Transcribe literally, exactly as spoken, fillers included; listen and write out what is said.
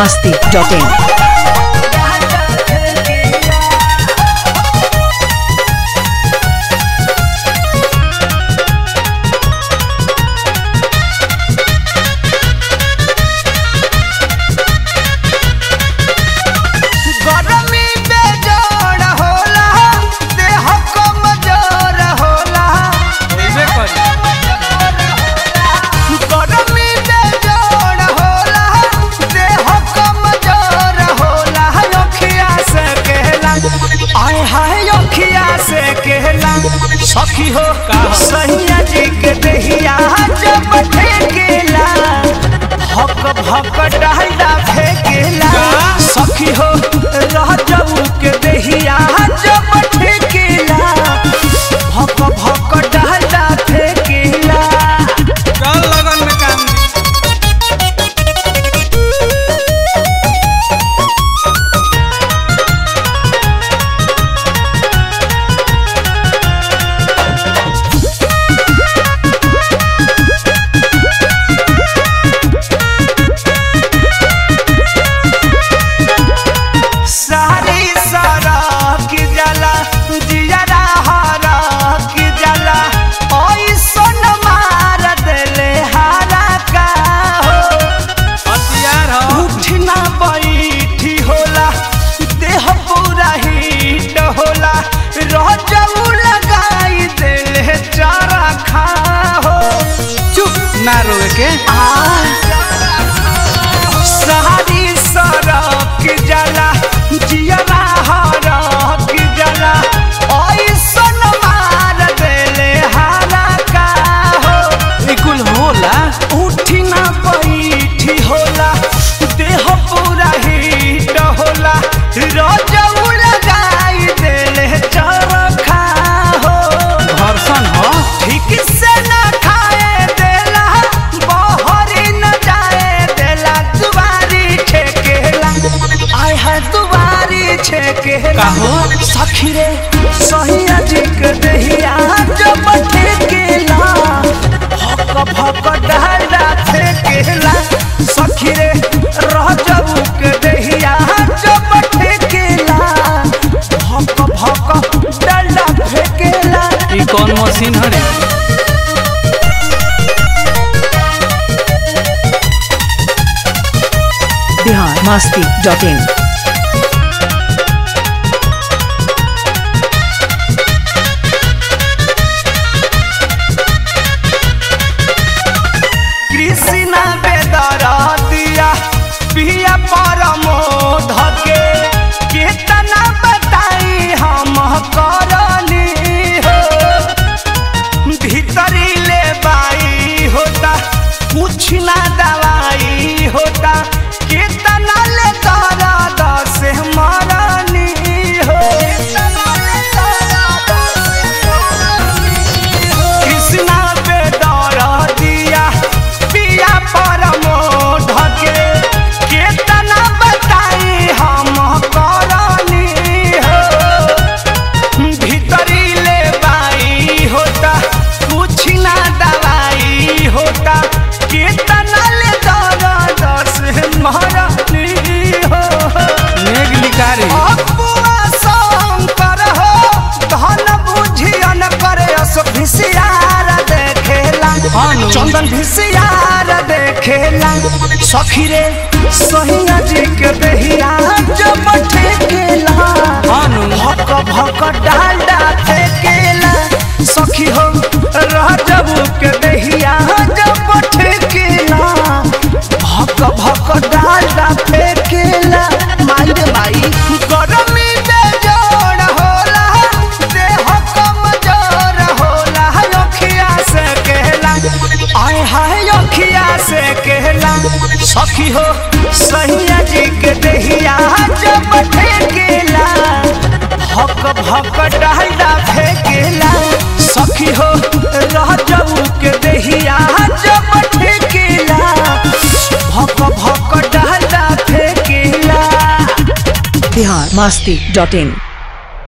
masti dot in. सखी हो सैया जी के दहिया जब फेंकेला भक भक डालडा फेंकेला सखी हो रह जाऊ के दहिया जब फेंकेला भक भक डालडा फेंकेला चल लगन में काम ना रोए के सारी सरक जला जियरा हरक जला ऐसन मार देले हारा का हो इकुल होला उठी ना बैठी होला देह पूरा हीट होला रजऊ लगाई देले चरखा हो घर्षण हो ठीक से ना खाए देला बहरी न जाए देला दुबारी छेकेला आय है दुबारी छेकेला काहो सखी रे सहिया जी के दहिया जब ठेकेला भक भक डालडा फेंकेला सखी रे रह जाऊ के दहिया जब ठेकेला भक भक डालडा फेंकेला ई कौन मशीन हरे Bihar masti dot in. Krishna बेदरा दिया पिया परमोध के कितना बताई हम करनी हो भीतरी ले बाई होता कुछ ना दवाई होता कितना ले दर्द से मरनी हो कृष्णा बेदरा दिया पिया परमोध के कितना बताई हम करनी हो भीतरी ले बाई होता कुछ ना दवाई होता कितना ले दर्द से मरनी हो नेग लिकारी अपुआ शंकर हो धन बुझियन करे अस भिसियार देखेला हानु। चंदन भिसियार देखेला सखी रे सहिया जी के दहिया जब ठेकेला हानु। भक भक डालडा फेंकेला सखी हो रह जाऊ के दहिया जब ठेकेला भक भक डालडा फेंकेला माई रे माई गरमी बेजोड़ होला देह कमजोर होला अखिया से कहला आय हाय अखिया से कहला सखी हो सहिया जी के दहिया जब ठेकेला भक भक डालडा फेंकेला सखी हो रह जाऊ के दहिया जब ठेकेला भक भक Dalda फेंकेला Bihar masti dot in.